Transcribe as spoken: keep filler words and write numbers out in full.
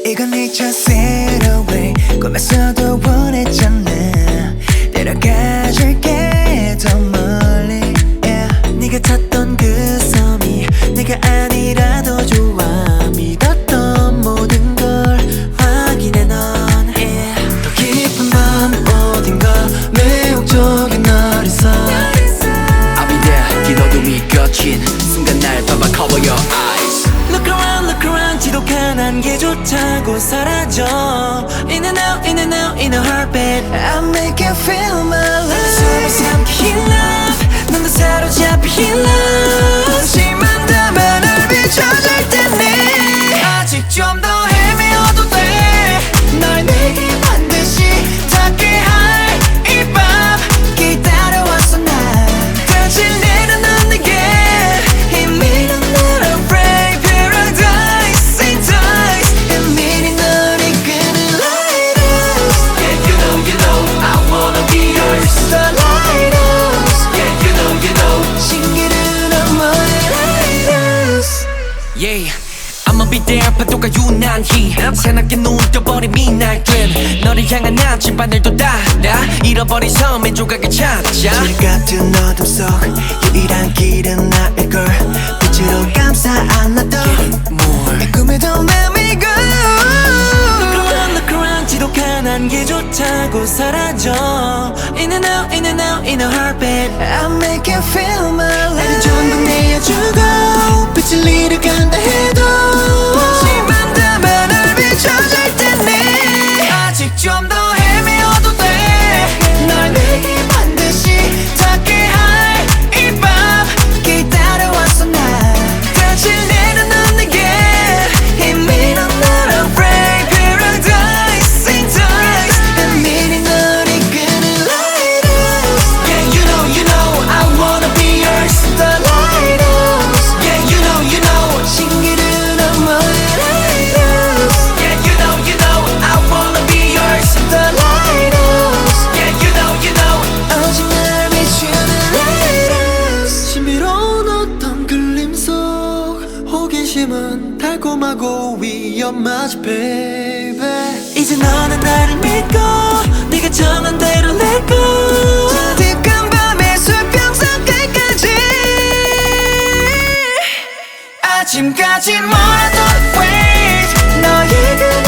이건 nature set away 꿈에서도 원했잖아 데려가줄게 더 멀리 yeah. 네가 찾던 그 섬이 내가 아니라도 좋아 믿었던 모든 걸 확인해 넌 yeah. 더 깊은 밤 어딘가 매혹적인 날 있어 I'll be there 긴 어둠이 걷힌 순간 날 봐봐 cover your eyes Look around look around 지독한 안개조차 곧 사라져 In and out in and out in a heartbeat I make you feel my love 숨을 삼킨 love 넌 더 사로잡힌 love 심한 담화를 비춰줄 테니 아직 좀 더 헤매어도 돼널 내게 반드시 닿게 할 이 밤 기다려왔어 난 다시 내려놓는 내게 이미 넌 not afraid paradise in ties 이미 널 이끄는 lighthouse Yeah you know you know I wanna be yours The lighthouse Yeah you know you know 신기루 너머의 lighthouse Yeah I'ma be there 파도가 유난히 새롭게 눈 떠버린 midnight dream 너를 향한 남친 바늘도 닿아 잃어버린 섬의 조각을 찾자 질 같은 어둠 속 유일한 길은 나일걸 빛으로 감싸 안았던 내 꿈에도 let me go Look around look around 지독한 안개조차 곧 사라져 In and out in and out in a heartbeat I make you feel my love 나는 전부 내어주고 빛을 잃어간다 해도 심한 담화를 비춰줄 테니 아직 좀 더 헤매어도 돼널 내게 반드시 닿게 할 이 밤 기다려왔어 난 다시 내려놓는 내게 이미 넌 not afraid paradise in ties 이미 널 이끄는 lighthouse Yeah you know you know I wanna be yours The lighthouse Yeah you know you know 신기루 너머의 lighthouse Yeah you know you know I wanna be yours The lighthouse Yeah you know you know 오직 날 비추는 lighthouse 신비로운 어떤 그림 속 호기심은 달콤하고 위험하지 baby 이제 너는 나를 믿고 네가 정한 대로 let go 자득한 밤의 수평선 끝까지 아침까지 몰아도 wait 너의 그